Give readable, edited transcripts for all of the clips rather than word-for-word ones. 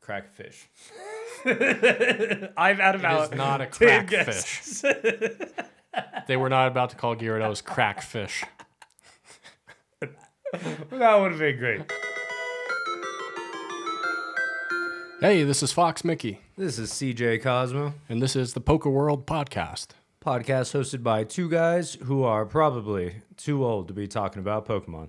crack fish. I've had about It is not a 10 crack guesses. fish. They were not about to call Gyarados crack fish. That would have been great. Hey, this is Fox Mickey, This is CJ Cosmo, and this is the Poker World Podcast. podcast hosted by two guys who are probably too old to be talking about Pokemon.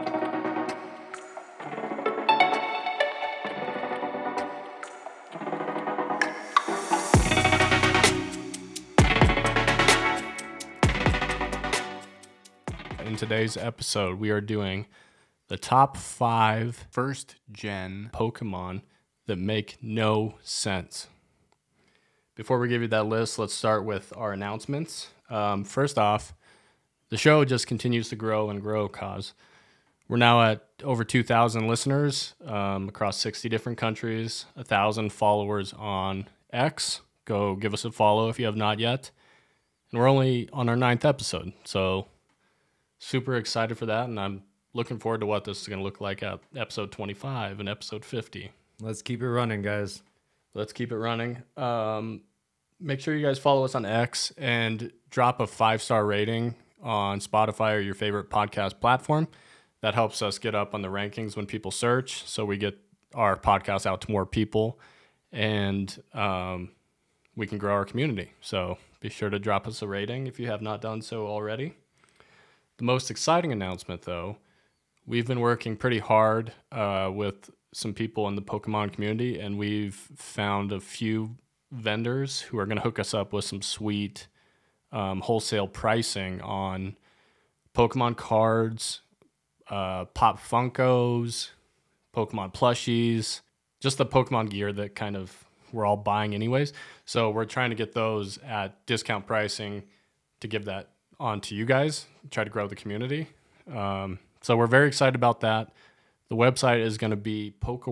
In today's episode, we are doing the top 5 first-gen Pokemon that make no sense. Before we give you that list, let's start with our announcements. First off, the show just continues to grow and grow, cause we're now at over 2,000 listeners across 60 different countries, 1,000 followers on X. Go give us a follow if you have not yet. And we're only on our 9th episode, so super excited for that, and I'm looking forward to what this is going to look like at episode 25 and episode 50. Let's keep it running, guys. Let's keep it running. Make sure you guys follow us on X and drop a 5-star rating on Spotify or your favorite podcast platform. That helps us get up on the rankings when people search, so we get our podcast out to more people, and we can grow our community. So be sure to drop us a rating if you have not done so already. The most exciting announcement, though, we've been working pretty hard with some people in the Pokemon community, and we've found a few vendors who are going to hook us up with some sweet wholesale pricing on Pokemon cards, Pop Funkos, Pokemon plushies, just the Pokemon gear that kind of we're all buying anyways. So we're trying to get those at discount pricing to give that on to you guys, try to grow the community. So we're very excited about that. The website is going to be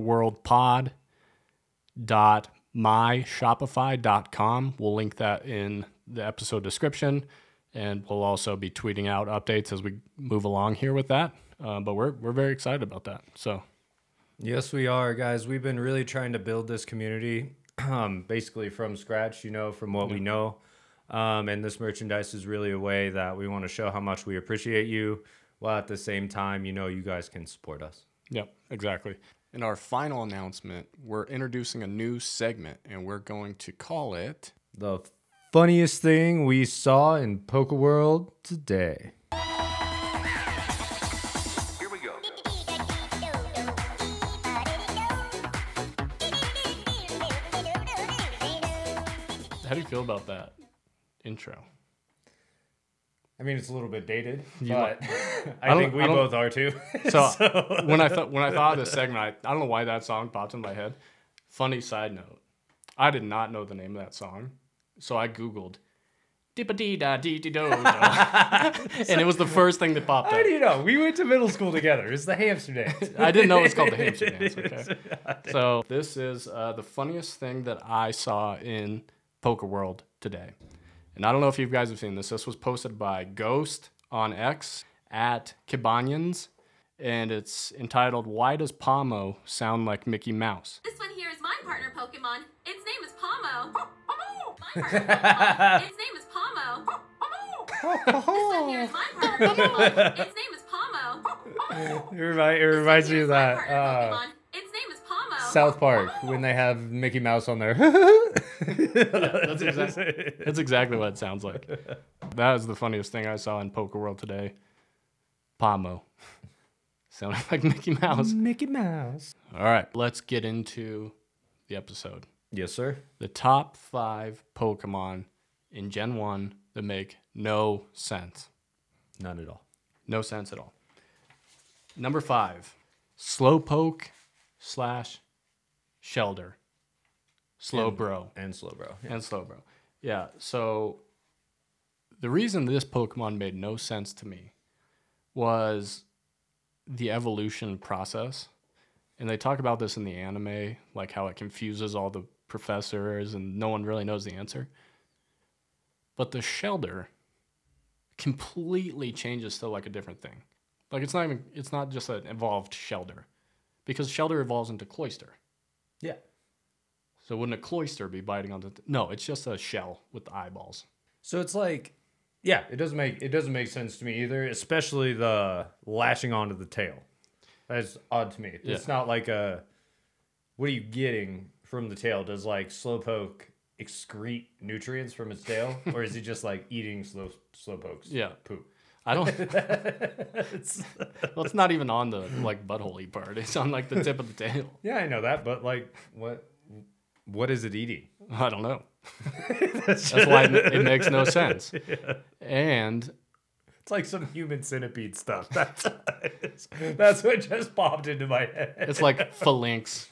pokeworldpod.myshopify.com. We'll link that in the episode description, and we'll also be tweeting out updates as we move along here with that. But we're very excited about that. So Yes, we are, guys. We've been really trying to build this community basically from scratch, from what we know. And this merchandise is really a way that we want to show how much we appreciate you, while at the same time, you guys can support us. Yep, exactly. In our final announcement, we're introducing a new segment, and we're going to call it The funniest thing we saw in Poke World today. Here we go. How do you feel about that intro? I mean, it's a little bit dated, You but I don't- think we I don't- both are too. So when I thought of this segment, I don't know why that song popped in my head. Funny side note, I did not know the name of that song, so I Googled dippa-dee-da-dee-dee-do, and it was the first thing that popped How up. do you know? We went to middle school together. It's the hamster dance. I didn't know it was called the hamster dance. Okay, so this is the funniest thing that I saw in Poker World today. And I don't know if you guys have seen this. This was posted by Ghost on X at Kibanians, and it's entitled, "Why Does Pomo Sound Like Mickey Mouse?" This one here is my partner Pokemon. Its name is Pomo. My partner Pokemon. Its name is Pomo. This one here is my partner Pokemon. Its name is Pomo. It reminds me of My that partner Pokemon. Its name is Pomo. South Park when they have Mickey Mouse on there. That's exactly what it sounds like. That is the funniest thing I saw in Poker World today. Pomo. Sounding like Mickey Mouse. Mickey Mouse. All right, let's get into the episode. Yes, sir. The top 5 Pokemon in Gen 1 that make no sense. None at all. No sense at all. Number 5, Slowpoke / Shelder. Slowbro. And Slowbro. Yeah. And Slowbro. Yeah, so the reason this Pokemon made no sense to me was the evolution process. And they talk about this in the anime, like how it confuses all the professors and no one really knows the answer. But the Shelder completely changes to like a different thing. Like it's not just an evolved Shelder, because Shelder evolves into Cloyster. Yeah. So wouldn't a cloyster be biting on the... No, it's just a shell with the eyeballs. So it's like, yeah, it doesn't make sense to me either, especially the lashing onto the tail. That's odd to me. It's not like what are you getting from the tail? Does like Slowpoke excrete nutrients from its tail, or is he just like eating Slowpoke's poop? I don't... Well, it's not even on the like butthole-y part. It's on like the tip of the tail. Yeah, I know that, but like, what is it eating? I don't know. That's why it makes no sense. Yeah. And it's like some human centipede stuff. That's what just popped into my head. It's like phalanx.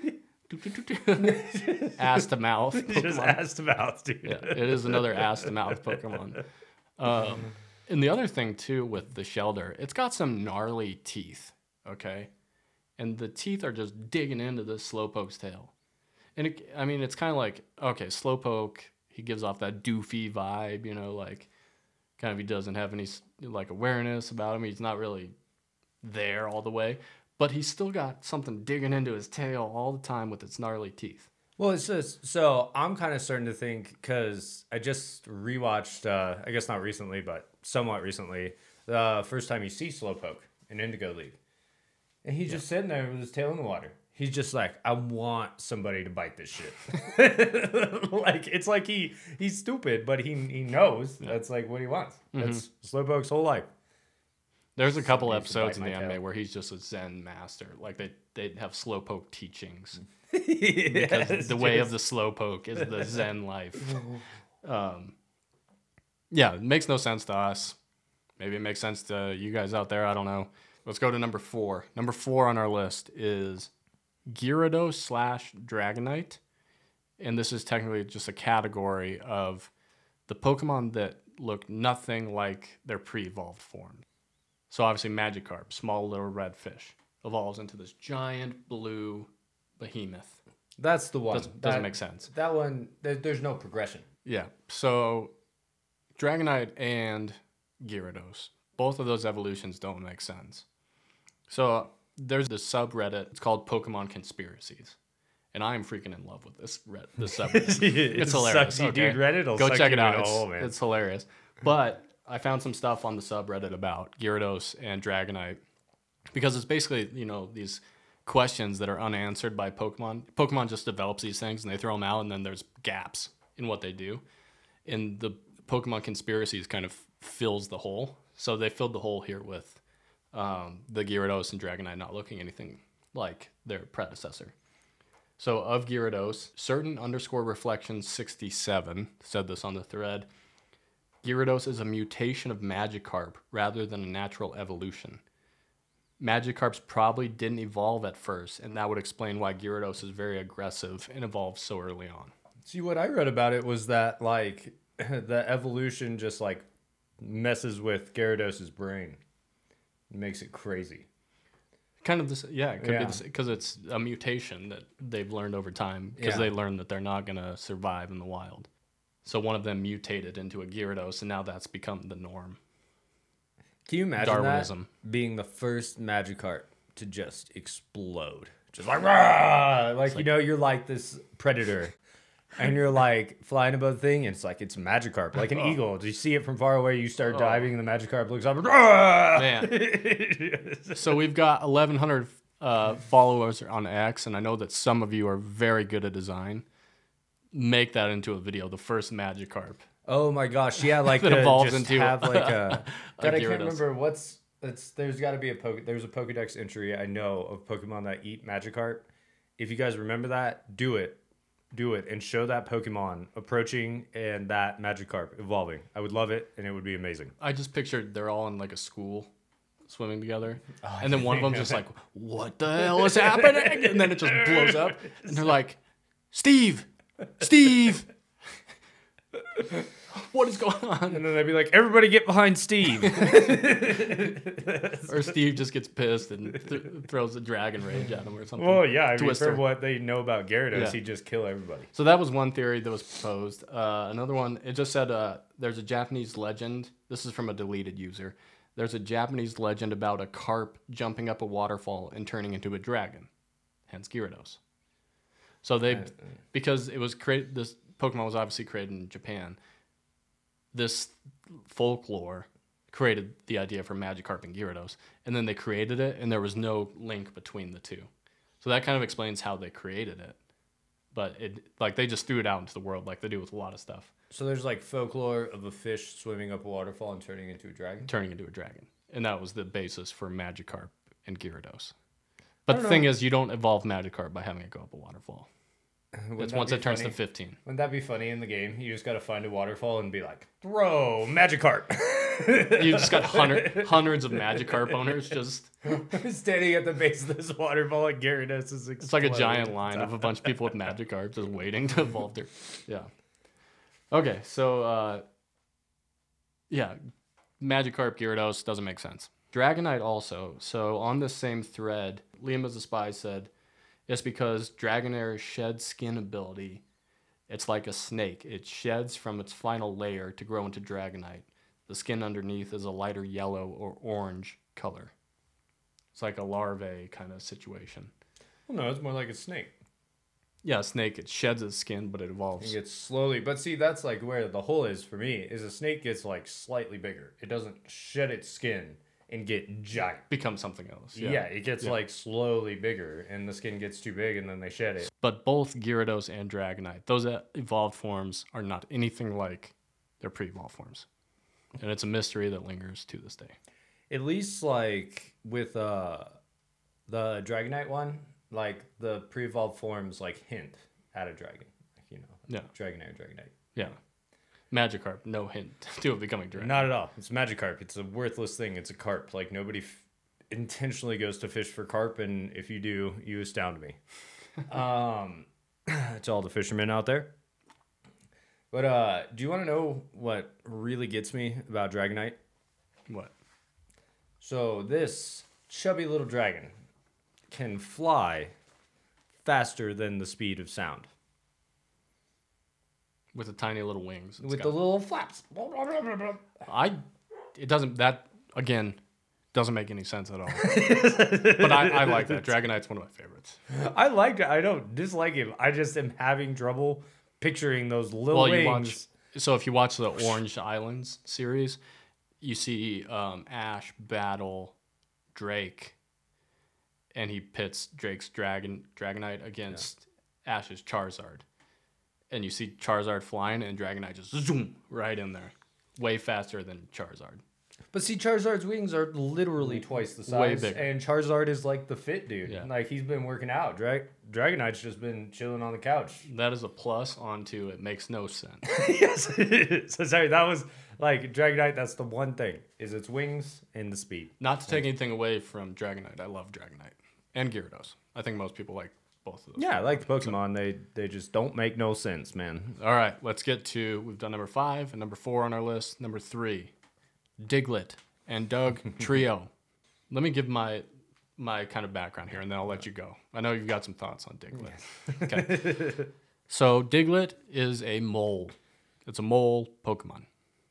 Ass to mouth. Just ass to mouth, dude. Yeah, it is another ass to mouth Pokemon. And the other thing too with the Shellder, it's got some gnarly teeth. Okay, and the teeth are just digging into the Slowpoke's tail. And it's kind of like, okay, Slowpoke, he gives off that doofy vibe, you know, like kind of he doesn't have any like awareness about him. He's not really there all the way, but he's still got something digging into his tail all the time with its gnarly teeth. Well, it's just, so I'm kind of starting to think, because I just rewatched, I guess not recently, but somewhat recently, the first time you see Slowpoke in Indigo League. And he's just sitting there with his tail in the water. He's just like, I want somebody to bite this shit. Like, it's like he's stupid, but he knows that's like what he wants. That's Slowpoke's whole life. There's a couple episodes in the anime where he's just a Zen master. Like they have Slowpoke teachings. Because the way of the Slowpoke is the Zen life. Yeah, it makes no sense to us. Maybe it makes sense to you guys out there. I don't know. Let's go to number 4. Number 4 on our list is Gyarados/Dragonite. And this is technically just a category of the Pokemon that look nothing like their pre-evolved form. So obviously Magikarp, small little red fish, evolves into this giant blue behemoth. That's the one. Doesn't make sense. That one, there's no progression. Yeah. So Dragonite and Gyarados, both of those evolutions don't make sense. So there's this subreddit. It's called Pokemon Conspiracies. And I am freaking in love with this subreddit. It's hilarious. Sucks you, dude. Reddit will go suck check you it out. in a hole, man. It's hilarious. But I found some stuff on the subreddit about Gyarados and Dragonite because it's basically, you know, these questions that are unanswered by Pokemon. Pokemon just develops these things and they throw them out, and then there's gaps in what they do. And the Pokemon Conspiracies kind of fills the hole. So they filled the hole here with the Gyarados and Dragonite not looking anything like their predecessor. So of Gyarados, certain_reflections67 said this on the thread. Gyarados is a mutation of Magikarp rather than a natural evolution. Magikarps probably didn't evolve at first, and that would explain why Gyarados is very aggressive and evolved so early on. See, what I read about it was that, like, the evolution just, like, messes with Gyarados' brain. It makes it crazy. Kind of this, yeah, it could be this, because it's a mutation that they've learned over time, because they learned that they're not going to survive in the wild. So one of them mutated into a Gyarados, and now that's become the norm. Can you imagine Darwinism. that being the first Magikarp to just explode? Just like, rah! Like, you know, you're like this predator, and you're like flying above the thing, and it's like, it's Magikarp, like an eagle. Do you see it from far away? You start diving, and the Magikarp looks up, rah! Man. So we've got 1,100 followers on X, and I know that some of you are very good at design. Make that into a video, the first Magikarp. Oh my gosh, yeah, like that evolves just into have like a. God, I can't Gyarados. remember there's got to be there's a Pokedex entry I know of Pokemon that eat Magikarp. If you guys remember that, do it, and show that Pokemon approaching and that Magikarp evolving. I would love it, and it would be amazing. I just pictured they're all in like a school swimming together, and then one of them's just like, "What the hell is happening?" And then it just blows up, and they're like, "Steve, what is going on?" And then they'd be like, "Everybody get behind Steve." Or Steve just gets pissed and throws a dragon rage at him or something. Well, yeah, I mean, Twister. for what they know about Gyarados, Yeah. he'd just kill everybody. So that was one theory that was proposed. Another one, it just said there's a Japanese legend. This is from a deleted user. There's a Japanese legend about a carp jumping up a waterfall and turning into a dragon, hence Gyarados. So because it was created, this Pokemon was obviously created in Japan. This folklore created the idea for Magikarp and Gyarados, and then they created it, and there was no link between the two. So that kind of explains how they created it. But they just threw it out into the world like they do with a lot of stuff. So there's like folklore of a fish swimming up a waterfall and turning into a dragon? Turning into a dragon. And that was the basis for Magikarp and Gyarados. But the thing is, you don't evolve Magikarp by having it go up a waterfall. It's once it turns to 15. Wouldn't that be funny in the game? You just got to find a waterfall and be like, throw Magikarp. You just got hundreds of Magikarp owners just standing at the base of this waterfall and Gyarados is It's like a giant line of a bunch of people with Magikarp just waiting to evolve their... Yeah. Okay, so... yeah, Magikarp, Gyarados doesn't make sense. Dragonite also. So on the same thread, Liam as a Spy said, it's because Dragonair's shed skin ability, it's like a snake. It sheds from its final layer to grow into Dragonite. The skin underneath is a lighter yellow or orange color. It's like a larvae kind of situation. Well, no, it's more like a snake. Yeah, a snake, it sheds its skin, but it evolves. It gets slowly. But see, that's like where the hole is for me, is a snake gets like slightly bigger. It doesn't shed its skin and get giant. Become something else. Yeah, it gets like slowly bigger, and the skin gets too big, and then they shed it. But both Gyarados and Dragonite, those evolved forms are not anything like their pre-evolved forms. And it's a mystery that lingers to this day. At least like with the Dragonite one, like the pre-evolved forms like hint at a dragon. Like, you know, Yeah. Dragonite. Yeah. Magikarp, no hint to it becoming Dragonite. Not at all. It's Magikarp. It's a worthless thing. It's a carp. Like nobody intentionally goes to fish for carp, and if you do, you astound me. It's all the fishermen out there. But do you want to know what really gets me about Dragonite? What? So this chubby little dragon can fly faster than the speed of sound. With the tiny little wings. With the little flaps. It doesn't, that, again, doesn't make any sense at all. But I like that. Dragonite's one of my favorites. I like it. I don't dislike him. I just am having trouble picturing those little wings. So if you watch the Orange Islands series, you see Ash battle Drake, and he pits Drake's Dragonite against Ash's Charizard. And you see Charizard flying, and Dragonite just zoom right in there. Way faster than Charizard. But see, Charizard's wings are literally twice the size. Way bigger. And Charizard is like the fit dude. Yeah. Like, he's been working out. Dragonite's just been chilling on the couch. That is a plus onto it makes no sense. Yes, it is. So sorry, that was like Dragonite. That's the one thing, is its wings and the speed. Not to take anything away from Dragonite. I love Dragonite. And Gyarados. I think most people like both of those. Yeah, I like the Pokemon. They just don't make no sense, man. All right, let's get to, we've done number 5 and number 4 on our list. Number 3, Diglett and Doug Trio. Let me give my kind of background here, and then I'll let you go. I know you've got some thoughts on Diglett. Okay. So Diglett is a mole. It's a mole Pokemon.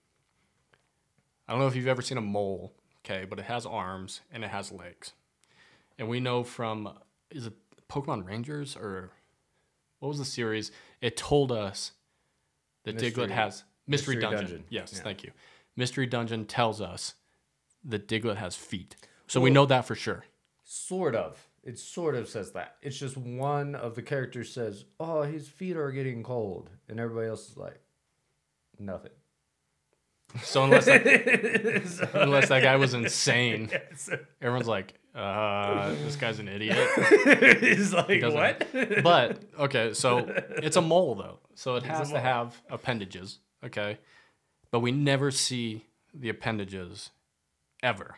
I don't know if you've ever seen a mole, okay, but it has arms and it has legs. And we know from, is it Pokemon Rangers or what was the series? It told us that Diglett has Mystery Dungeon. Yes, yeah. Thank you. Mystery Dungeon tells us that Diglett has feet. So we know that for sure. Sort of. It sort of says that. It's just one of the characters says, "Oh, his feet are getting cold," and everybody else is like, "Nothing." So unless that guy was insane, everyone's like, this guy's an idiot. He's like, what? But, okay, so it's a mole, though. So it has to have appendages, okay? But we never see the appendages ever.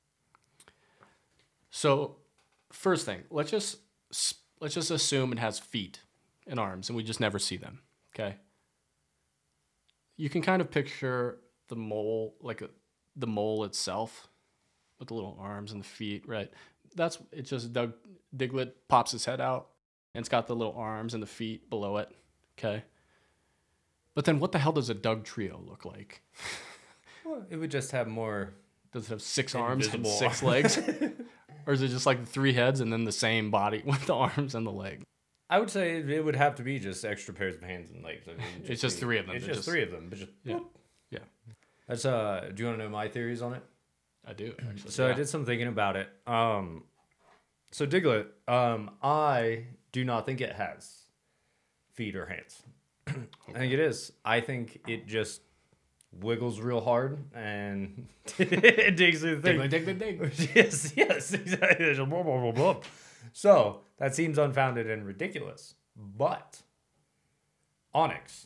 So, first thing, let's just assume it has feet and arms, and we just never see them, okay? You can kind of picture the mole, like the mole itself, with the little arms and the feet, right? It's just Diglett pops his head out, and it's got the little arms and the feet below it, okay? But then what the hell does a Doug Trio look like? Well, it would just have more... Does it have 6 arms and 6 legs? Or is it just like 3 heads and then the same body with the arms and the leg? I would say it would have to be just extra pairs of hands and legs. I mean, It's just three of them. It's They're just three of them. But just Yeah. Yeah. That's do you want to know my theories on it? I do, actually. So I did some thinking about it. So Diglett, I do not think it has feet or hands. I think it is. I think it just wiggles real hard and it digs through the thing. Dig. Yes, exactly. There's a blah, blah, blah, blah. So that seems unfounded and ridiculous. But Onyx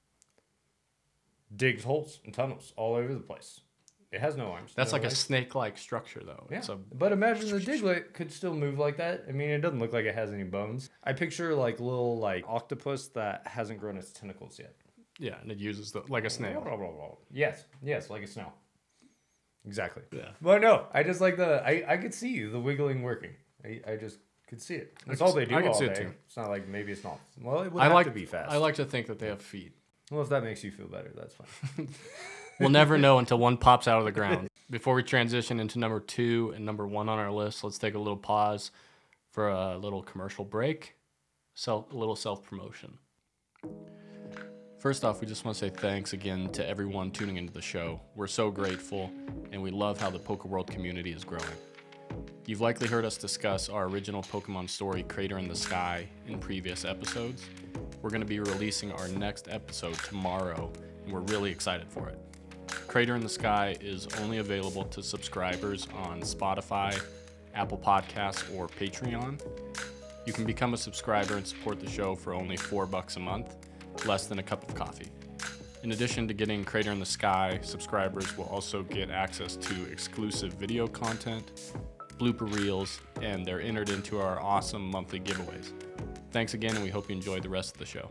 digs holes and tunnels all over the place. It has no arms. That's no like a legs. snake-like structure, though. Yeah. It's a, But imagine the Diglett could still move like that. I mean, it doesn't look like it has any bones. I picture like little like octopus that hasn't grown its tentacles yet. yeah, and it uses like a snail. Blah, blah, blah. Yes, like a snail. Exactly. Yeah. But no, I just like I could see the wiggling working. I just could see it. That's all they do I can all see day. it too. It's not like maybe it's not. Well, it would I have like to be fast. I like to think that they have feet. Well, if that makes you feel better, that's fine. We'll never know until one pops out of the ground. Before we transition into number 2 and number 1 on our list, let's take a little pause for a little commercial break. A little self-promotion. First off, we just want to say thanks again to everyone tuning into the show. We're so grateful, and we love how the Pokeworld community is growing. You've likely heard us discuss our original Pokemon story, Crater in the Sky, in previous episodes. We're going to be releasing our next episode tomorrow, and we're really excited for it. Crater in the Sky is only available to subscribers on Spotify, Apple Podcasts, or Patreon. You can become a subscriber and support the show for only $4 a month, less than a cup of coffee. In addition to getting Crater in the Sky, subscribers will also get access to exclusive video content, blooper reels, and they're entered into our awesome monthly giveaways. Thanks again, and we hope you enjoy the rest of the show.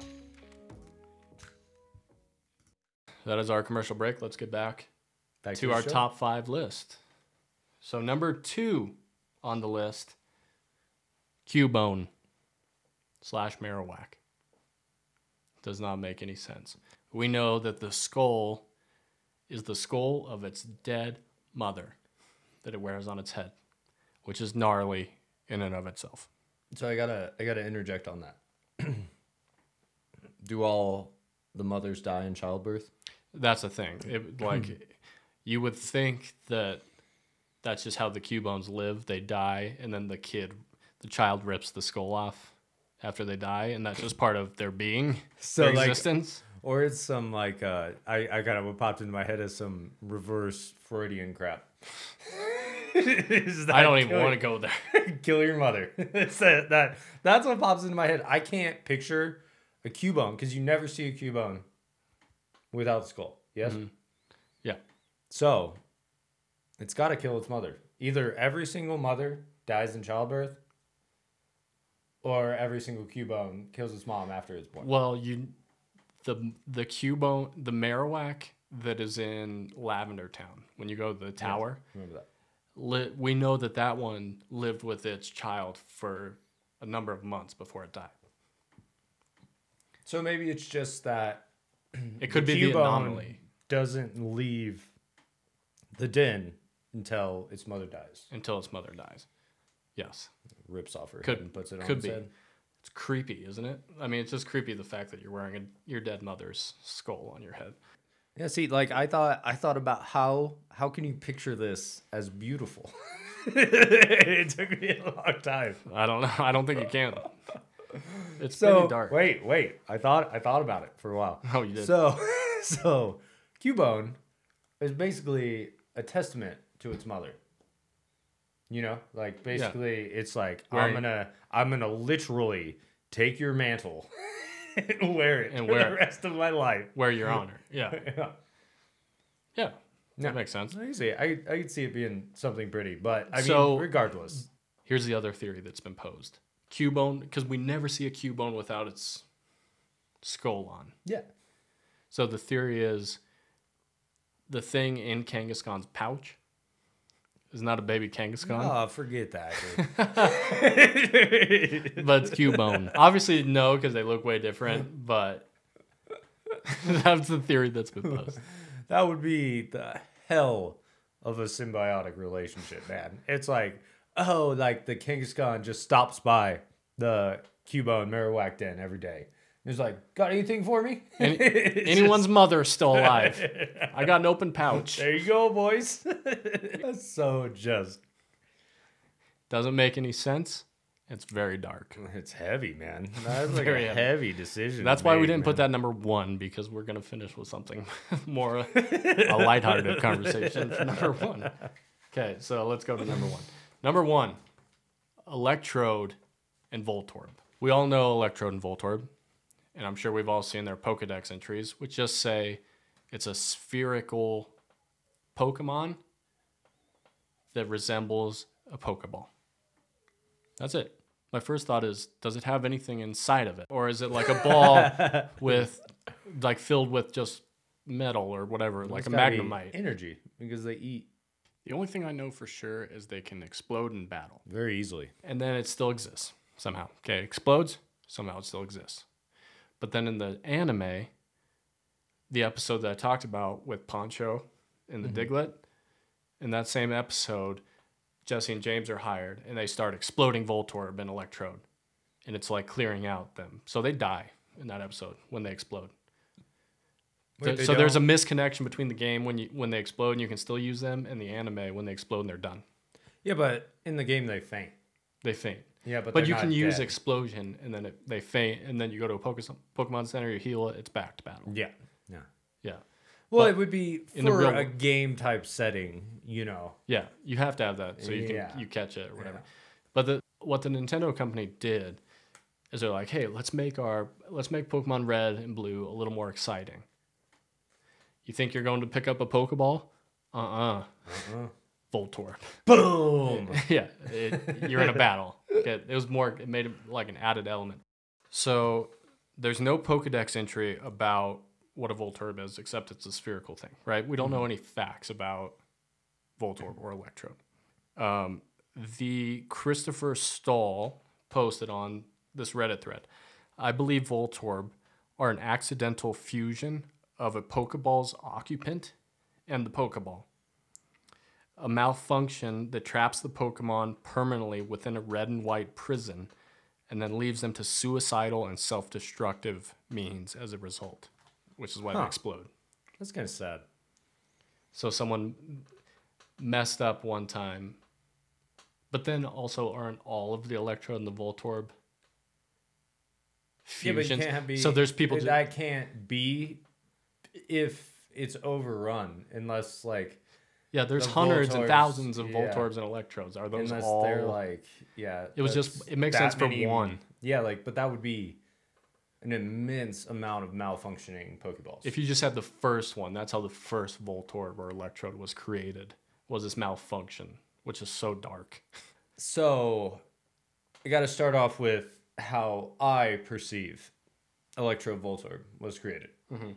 That is our commercial break. Let's get back to the our show. top 5 list. So number 2 on the list, Cubone / Marowak. Does not make any sense. We know that the skull is the skull of its dead mother that it wears on its head, which is gnarly in and of itself. So I gotta interject on that. Do all the mothers die in childbirth? That's the thing. You would think that that's just how the Cubones live. They die, and then the child rips the skull off after they die, and that's just part of their being, their existence. Or it's some like I kind of what popped into my head is some reverse Freudian crap. I don't even want to go there. Kill your mother. That's what pops into my head. I can't picture a Cubone because you never see a Cubone without the skull. Yes. Mm-hmm. Yeah. So it's got to kill its mother. Either every single mother dies in childbirth, or every single Cubone kills its mom after it's born. Well, the Cubone, the Marowak that is in Lavender Town, when you go to the tower, Remember that. we know that one lived with its child for a number of months before it died. So maybe it's just that It could be the Cubone anomaly doesn't leave the den until its mother dies. until its mother dies. Yes. Rips off her Could- head and puts it on could its be. head. It's creepy, isn't it? I mean, it's just creepy the fact that you're wearing your dead mother's skull on your head. Yeah, see, like I thought about how can you picture this as beautiful? It took me a long time. I don't know. I don't think you can. It's So pretty dark. wait. I thought about it for a while. Oh, you did? So Cubone is basically a testament to its mother. You know, like basically it's like I'm gonna literally take your mantle and wear it And for wear the it. rest of my life. Wear your honor. Yeah. Yeah. Yeah. Yeah. That makes sense. I can see it. I could see it being something pretty, but I So- mean, regardless. Here's the other theory that's been posed. Cubone, because we never see a Cubone without its skull on. Yeah. So the theory is the thing in Kangaskhan's pouch is not a baby Kangaskhan, Oh, forget that. Dude. but it's Cubone. Obviously, no, because they look way different, but that's the theory that's been posed. That would be the hell of a symbiotic relationship, man. It's like, oh, like the Kangaskhan just stops by the Cubo and Marowak Den every day. He's like, got anything for me? Anyone's mother is still alive. I got an open pouch. There you go, boys. That's so just. Doesn't make any sense. It's very dark. It's heavy, man. That's like Very a heavy. heavy decision. That's why we made, didn't put man. that number 1, because we're going to finish with something more a lighthearted conversation for number 1. Okay, so let's go to number 1. Number 1, Electrode and Voltorb. We all know Electrode and Voltorb, and I'm sure we've all seen their Pokedex entries, which just say it's a spherical Pokemon that resembles a Pokeball. That's it. My first thought is, does it have anything inside of it? Or is it like a ball with, like, filled with just metal or whatever, like It's a gotta be Magnemite? energy because they eat The only thing I know for sure is they can explode in battle. very easily. And then it still exists somehow. Okay, it explodes, somehow it still exists. But then in the anime, the episode that I talked about with Poncho and the Diglett, in that same episode, Jesse and James are hired and they start exploding Voltorb and Electrode. And it's like clearing out them. So they die in that episode when they explode. Wait, So there's a misconnection between the game when they explode and you can still use them, and the anime when they explode and they're done. Yeah, but in the game they faint. They faint. Yeah, but But they're you not can use dead. explosion and then they faint, and then you go to a Pokemon Center, you heal it, it's back to battle. Yeah. Yeah. Yeah. Well, But it would be in the for real a world- game type setting, you know. Yeah, you have to have that so you can Yeah. you catch it or whatever. Yeah. But what the Nintendo company did is they're like, hey, let's make Pokemon Red and Blue a little more exciting. You think you're going to pick up a Pokeball? Voltorb. Boom. Yeah, you're in a battle. It made it like an added element. So there's no Pokedex entry about what a Voltorb is, except it's a spherical thing, right? We don't know any facts about Voltorb or Electrode. The Christopher Stahl posted on this Reddit thread, I believe Voltorb are an accidental fusion of a Pokeball's occupant and the Pokeball. A malfunction that traps the Pokemon permanently within a red and white prison and then leaves them to suicidal and self-destructive means as a result, which is why they explode. That's kind of sad. So someone messed up one time, but then also aren't all of the Electrode and the Voltorb fusions? Yeah, but it can't be. So there's people... that can't be if it's overrun, unless like Yeah, there's the hundreds and Voltorbs, thousands of yeah. Voltorbs and Electrodes. Are those unless all... they're like It was just- that's it makes that sense for many- one. Yeah, like but that would be an immense amount of malfunctioning Pokeballs. If you just had the first one, that's how the first Voltorb or Electrode was created, was this malfunction, which is so dark. So, I got to start off with how I perceive Electro Voltorb was created.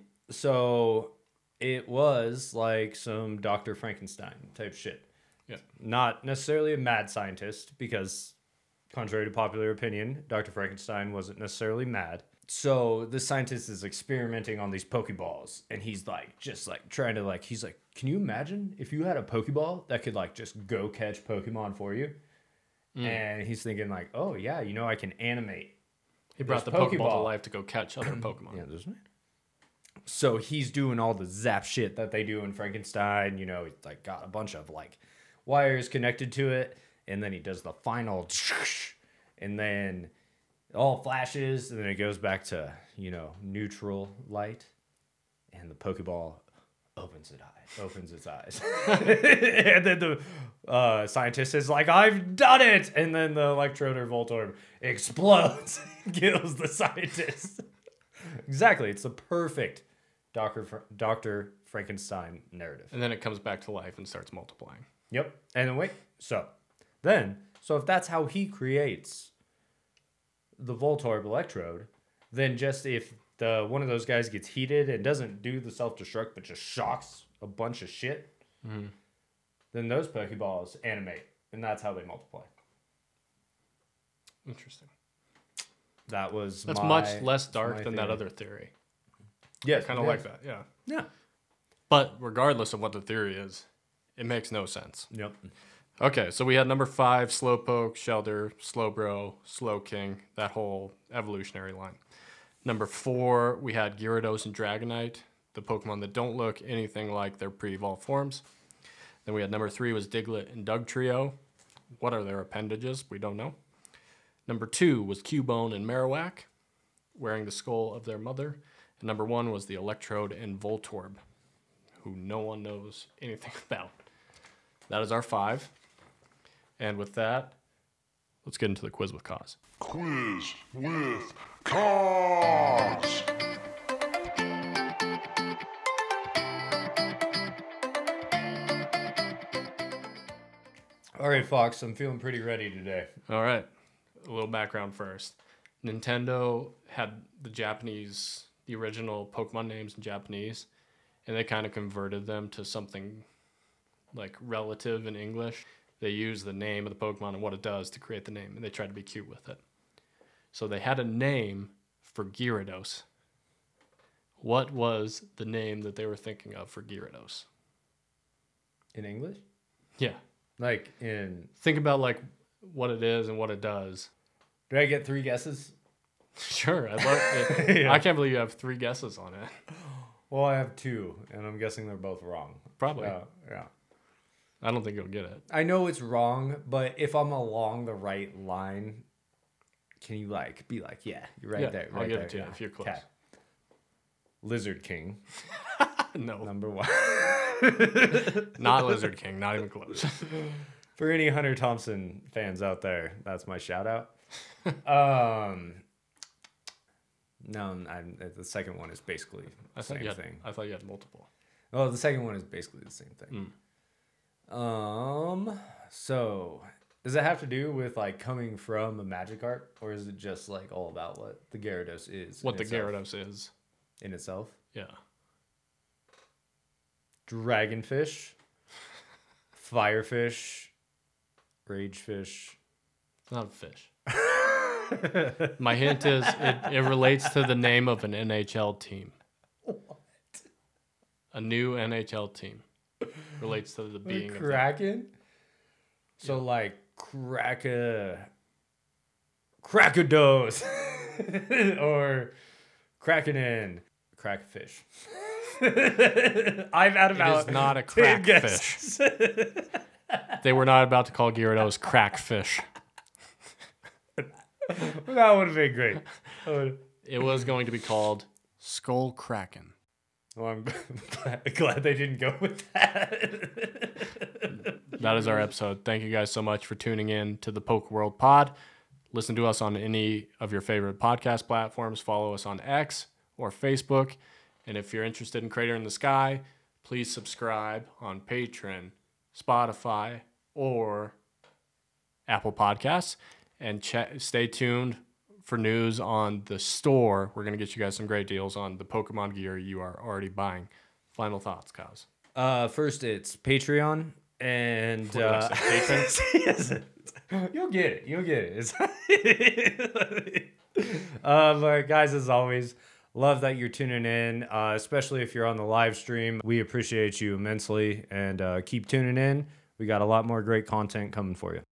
So, it was like some Dr. Frankenstein type shit. Yeah. Not necessarily a mad scientist, because, contrary to popular opinion, Dr. Frankenstein wasn't necessarily mad. So, the scientist is experimenting on these Pokeballs, and he's like, just like trying to like, he's like, can you imagine if you had a Pokeball that could like just go catch Pokemon for you? And he's thinking like, oh yeah, you know, I can animate. He brought the This Pokeball to Pokeball. life to go catch other Pokemon. Yeah, doesn't it? So he's doing all the zap shit that they do in Frankenstein. You know, he's like got a bunch of like wires connected to it, and then he does the final, and then it all flashes, and then it goes back to, you know, neutral light, and the Pokeball opens its eyes, and then the scientist is like, "I've done it!" And then the Electrode or Voltorb explodes, kills the scientist. Exactly, it's the perfect Dr. Frankenstein narrative. And then it comes back to life and starts multiplying. Yep. And then wait, so if that's how he creates the Voltorb Electrode, then just if the one of those guys gets heated and doesn't do the self-destruct but just shocks a bunch of shit, then those Pokeballs animate, and that's how they multiply. Interesting. That's Much less my dark than that theory. other theory. Yes, Kind of yes. like that, yeah. Yeah. But regardless of what the theory is, it makes no sense. Yep. Okay, so we had number 5, Slowpoke, Shelder, Slowbro, Slowking, that whole evolutionary line. Number 4, we had Gyarados and Dragonite, the Pokemon that don't look anything like their pre-evolved forms. Then we had number 3 was Diglett and Dugtrio. What are their appendages? We don't know. Number 2 was Cubone and Marowak, wearing the skull of their mother. And number 1 was the Electrode and Voltorb, who no one knows anything about. That is our 5. And with that, let's get into the quiz with Cause. Quiz with Cause. All right, Fox, I'm feeling pretty ready today. All right, a little background first. Nintendo had the original Pokemon names in Japanese, and they kind of converted them to something like relative in English. They use the name of the Pokemon and what it does to create the name, and they tried to be cute with it. So they had a name for Gyarados. What was the name that they were thinking of for Gyarados? In English? Yeah. Like in... Think about like what it is and what it does. Do I get 3 guesses? Sure. I'd love it. Yeah. I can't believe you have 3 guesses on it. Well, I have 2, and I'm guessing they're both wrong. Probably. Yeah. I don't think you'll get it. I know it's wrong, but if I'm along the right line, can you be like, yeah, you're right there. I'll right give there. it to you Yeah. if you're close. Okay. Lizard King, No. number 1. Not Lizard King. Not even close. For any Hunter Thompson fans out there, that's my shout out. No, the second one is basically the same thing. I thought you had multiple. Oh, the second one is basically the same thing. So does it have to do with like coming from a Magikarp, or is it just like all about what the Gyarados is? What the Gyarados is. in itself? Yeah. Dragonfish, Firefish, Ragefish. It's not a fish. My hint is it relates to the name of an NHL team. What? A new NHL team. Relates to the being of that. Kraken? So like Crackados or Krakenin, Crackfish. I've had about It is not a 10 crackfish. guesses. They were not about to call Gyarados crackfish. That would have been great. It was going to be called Skull Kraken. Well, I'm glad they didn't go with that. That is our episode. Thank you guys so much for tuning in to the Poke World Pod. Listen to us on any of your favorite podcast platforms. Follow us on X or Facebook. And if you're interested in Crater in the Sky, please subscribe on Patreon, Spotify, or Apple Podcasts. And stay tuned for news on the store. We're going to get you guys some great deals on the Pokemon gear you are already buying. Final thoughts, Kaz. First, it's Patreon. And What did I say, patrons? yes. You'll get it. You'll get it. But guys, as always, love that you're tuning in, especially if you're on the live stream. We appreciate you immensely, and keep tuning in. We got a lot more great content coming for you.